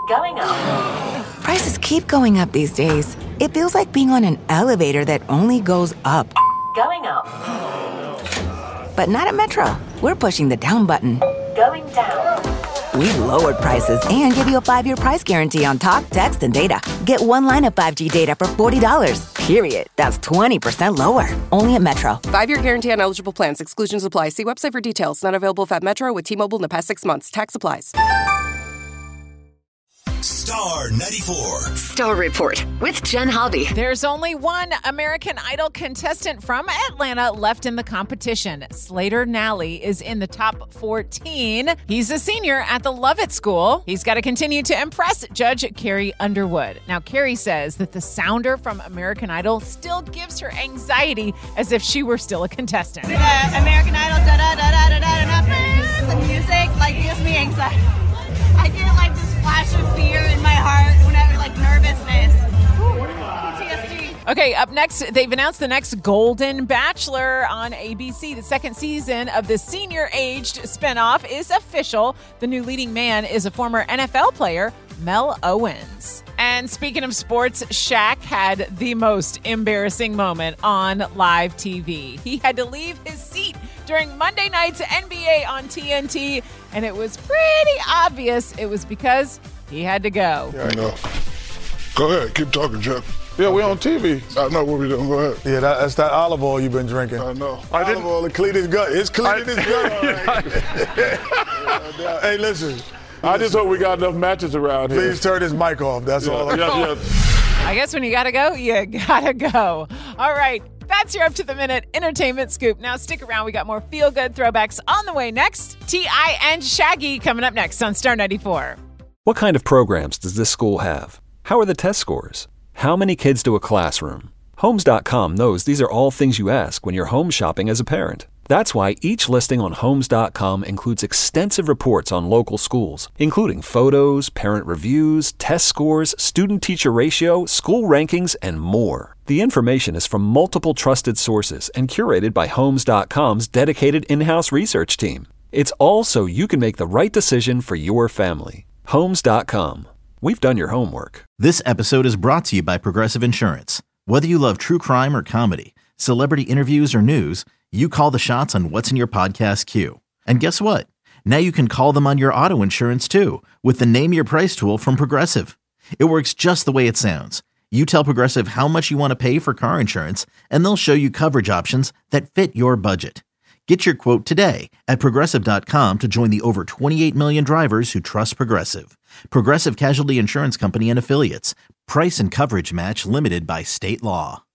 Going up. Prices keep going up these days. It feels like being on an elevator that only goes up. Going up. But not at Metro. We're pushing the down button. Going down. We've lowered prices and give you a 5-year price guarantee on talk, text, and data. Get one line of 5G data for $40, period. That's 20% lower. Only at Metro. 5-year guarantee on eligible plans. Exclusions apply. See website for details. Not available at Metro with T-Mobile in the past 6 months. Tax applies. Star 94. Star Report with Jen Hobby. There's only one American Idol contestant from Atlanta left in the competition. Slater Nally is in the top 14. He's a senior at the Lovett School. He's got to continue to impress Judge Carrie Underwood. Now, Carrie says that the sounder from American Idol still gives her anxiety as if she were still a contestant. American Idol, the music gives me anxiety. I get this flash of fear in my heart whenever nervousness. PTSD. Okay, up next, they've announced the next Golden Bachelor on ABC. The second season of the senior-aged spinoff is official. The new leading man is a former NFL player, Mel Owens. And speaking of sports, Shaq had the most embarrassing moment on live TV. He had to leave his seat during Monday night's NBA on TNT, and it was pretty obvious it was because he had to go. Yeah, I know. Go ahead, keep talking, Jeff. Yeah, we on TV. I know what we're doing. Go ahead. Yeah, that's that olive oil you've been drinking. I know. Olive oil to clean his gut. It's cleaning his gut. All right. Hey, listen. I just hope we got enough matches around here. Please turn his mic off. That's all. I guess when you gotta go, you gotta go. All right. That's your up-to-the-minute entertainment scoop. Now stick around. We got more feel-good throwbacks on the way next. T.I. and Shaggy coming up next on Star 94. What kind of programs does this school have? How are the test scores? How many kids do a classroom? Homes.com knows these are all things you ask when you're home shopping as a parent. That's why each listing on Homes.com includes extensive reports on local schools, including photos, parent reviews, test scores, student-teacher ratio, school rankings, and more. The information is from multiple trusted sources and curated by Homes.com's dedicated in-house research team. It's all so you can make the right decision for your family. Homes.com. We've done your homework. This episode is brought to you by Progressive Insurance. Whether you love true crime or comedy, celebrity interviews or news, you call the shots on what's in your podcast queue. And guess what? Now you can call them on your auto insurance too with the Name Your Price tool from Progressive. It works just the way it sounds. You tell Progressive how much you want to pay for car insurance, and they'll show you coverage options that fit your budget. Get your quote today at Progressive.com to join the over 28 million drivers who trust Progressive. Progressive Casualty Insurance Company and Affiliates. Price and coverage match limited by state law.